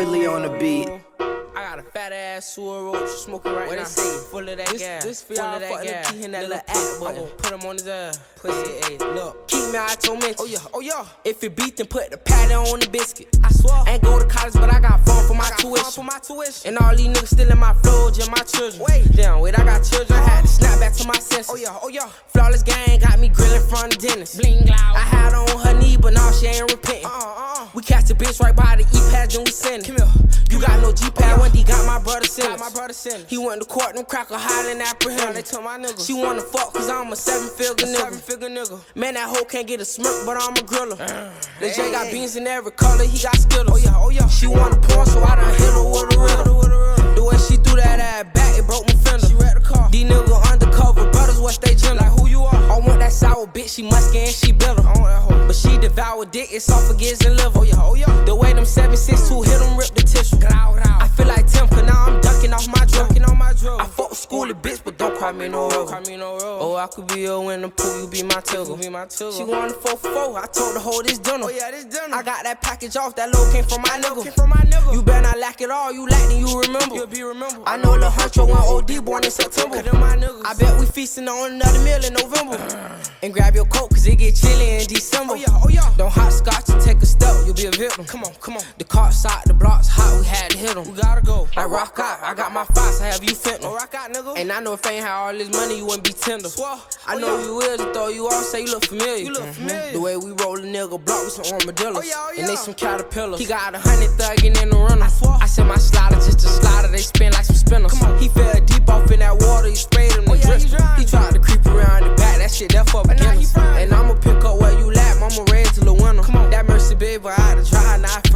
Willie on the beat. I got a fat ass sewer roach smoking right now. Full of that gas. This for y'all fucking the key in that little act button. Put him on his ass. Pussy, ayy. Look, keep me out your mention. Oh yeah. If it beat, then put the patty on the biscuit. I swear. Ain't go to college, but I got fun for my tuition. And all these niggas still in my flow, just my children. Wait, I got children. Had to snap back to my senses. Oh yeah. Flawless gang got me grilling from the dentist. Bling loud. I had her on her knee, but now she ain't repenting. We catch the bitch right by the E-pad, then we send it. You got no G-pad, when he got my brother sent. He went to court, them cracker hiding apprehended. They told my nigga she wanna fuck cause I'm a seven-figure nigga. Man, that hoe can't get a smirk, but I'm a griller. The J got beans in every color, he got Skittles. Oh yeah. She wanna porn, so I done hit her with a riddle. The way she threw that ass back, it broke my fender. She wrecked the car. These niggas undercover brothers, what's they gender? Like who you are? I want that sour bitch, she musky and she bitter. But she devoured dick, esophagus and liver. Oh yeah. The way them 7.62 hit them, rip the tissue. I feel like Tim, cause now I'm ducking off my drill. I fuck with schooly bitch, but don't cry me no road. Oh, I could be your in the pool, you be my tigger. She wanted 4 for 4, I told her hold this dinner. I got that package off, that low came from my nigga. You better not lack it all, you lack then you remember. I know Lil Huncho went OD, born in September. I bet we feasting on another meal in November. And grab your coat, cause it get chilly in December. Oh yeah. Don't hopscotch and take a step, you'll be a victim. Come on. The car side, the blocks hot, we had to hit them. We gotta go. I rock out, I got my files, I have you fentanyl. Rock out, nigga. And I know if I ain't had all this money, you wouldn't be tender. I know you will, to throw you off, say you look familiar. The way we roll a nigga block with some armadillos. And they some caterpillars. He got 100 thuggin' in the runner. I said my slider just a slider, they spin like some spinners. He fell deep off in that water, he sprayed him the drip. He tried to creep around the back, that shit that for beginners. And I'ma pick up where you lack, mama raised till the winter. That Mercy baby, I had to try, now I